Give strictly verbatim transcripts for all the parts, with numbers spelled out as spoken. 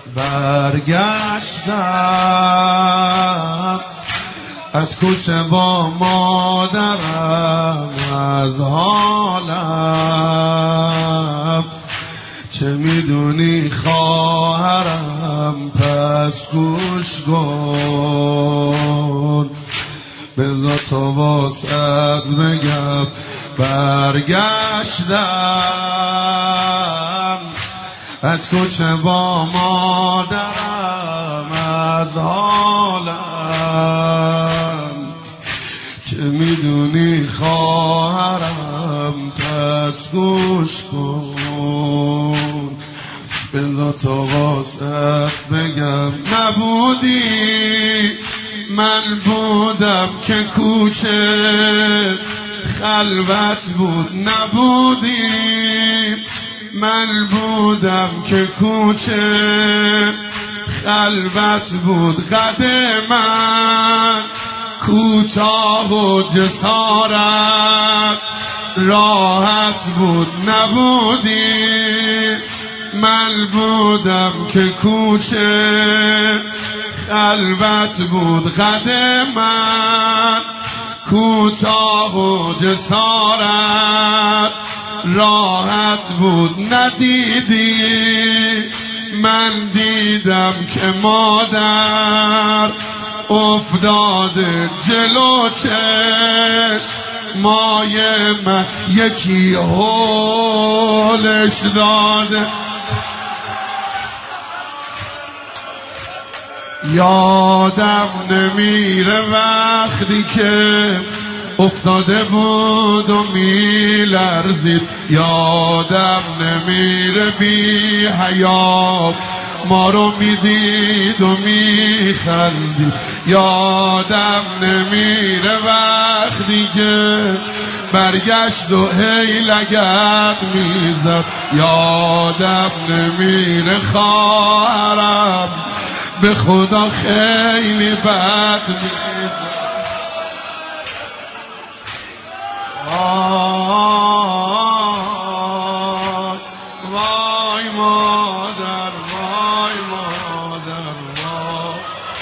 برگشتم از کوچه با مادرم، از حالم چه میدونی خواهرم، پس گوش کن بذار تا واسط بگم. برگشتم از کوچه با مادرم، از حالم چه میدونی خواهرم، پس گوش کن بذار تا واسط بگم. نبودی من بودم که کوچه خلوت بود، نبودی من بودم که کوچه خلوت بود. قد من کوتاه و جسارت راحت بود، نبودی من بودم که کوچه خلوت بود. قد من کوتاه و جسارت راحت بود. ندیدی من دیدم که مادر افتاده جلو چشمای من، یکی هولش داده. یادم نمیره وقتی که افتاده بود و میلرزید، یادم نمیره بی حیا ما رو میدید و میخندید، یادم نمیره وقتی که برگشت و هی لگد میزد، یادم نمیره خواهرم به خدا خیلی بد میزد. وای مادر، وای مادر، وای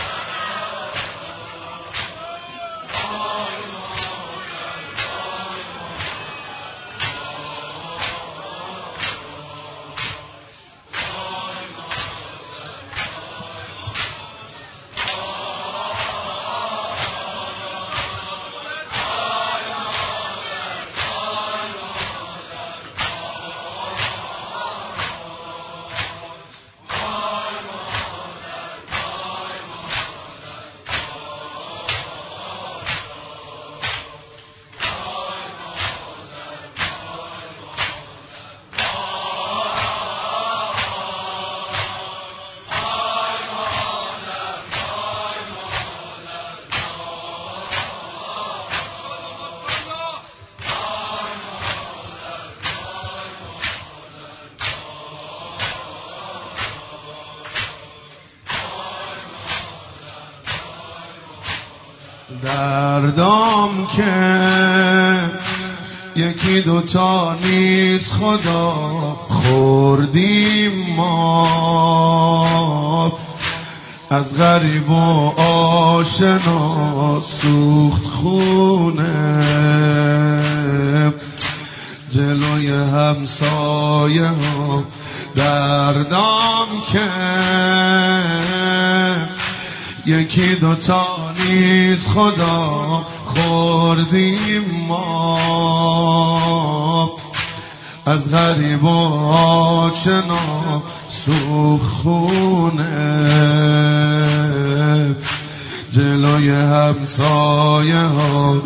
دردام که یکی دوتا نیست خدا، خوردیم ما از غریب و آشنا، سوخت خونه جلوی همسایه ها. دردام که یکی دوتا نیست خدا، خوردیم ما از غریب و آشنا، سوخونه جلوی همسایه ها.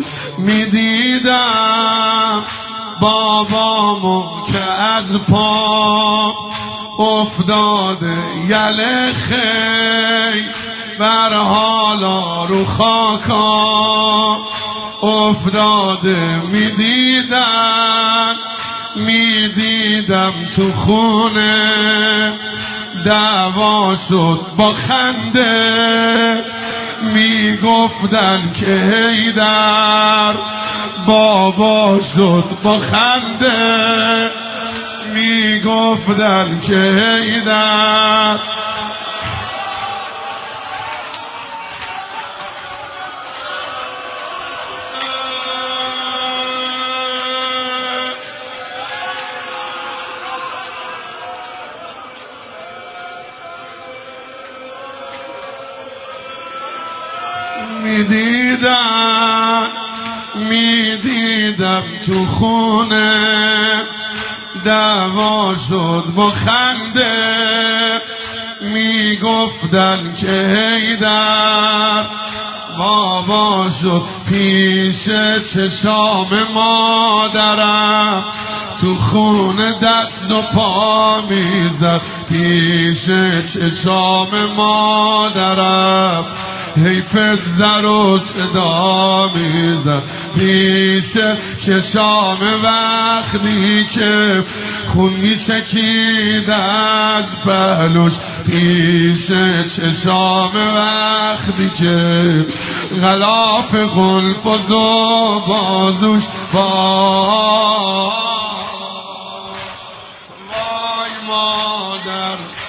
میدیدم بابامو که از پا افتاده یله خی، بر حالا رو خاکا افتاده. میدیدم میدیدم تو خونه دعوا شد با خنده، میگفتن که حیدر بابا شد با خنده، میگفتن که حیدر بخشیدن میدیدم تو خونه دعوا شد با خنده میگفتن که هیدر بابا شد پیش چشام مادرم تو خونه دست و پا میزد پیش چشام مادرم حیف زر و صدا میزد پیش چشام وقتی که خون میچکید از پهلوش پیش چشام وقتی که غلاف قلف و بازوش وای وای مادر